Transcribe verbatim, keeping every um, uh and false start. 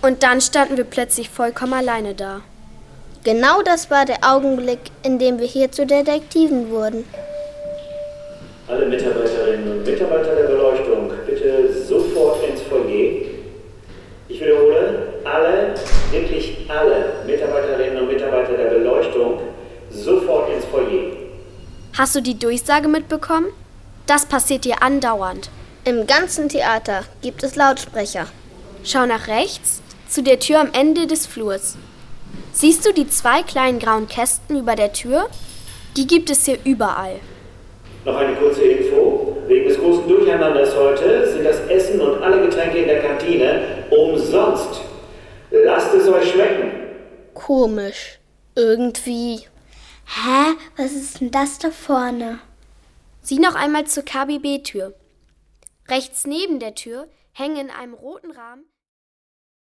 Und dann standen wir plötzlich vollkommen alleine da. Genau das war der Augenblick, in dem wir hier zu Detektiven wurden. Alle Mitarbeiterinnen und Mitarbeiter der Beleuchtung, bitte sofort ins Foyer. Ich wiederhole, alle, wirklich alle Mitarbeiterinnen und Mitarbeiter der Beleuchtung, sofort ins Foyer. Hast du die Durchsage mitbekommen? Das passiert hier andauernd. Im ganzen Theater gibt es Lautsprecher. Schau nach rechts, zu der Tür am Ende des Flurs. Siehst du die zwei kleinen grauen Kästen über der Tür? Die gibt es hier überall. Noch eine kurze Info. Wegen des großen Durcheinanders heute sind das Essen und alle Getränke in der Kantine umsonst. Lasst es euch schmecken. Komisch. Irgendwie. Hä? Was ist denn das da vorne? Sieh noch einmal zur K B B-Tür. Rechts neben der Tür hängen in einem roten Rahmen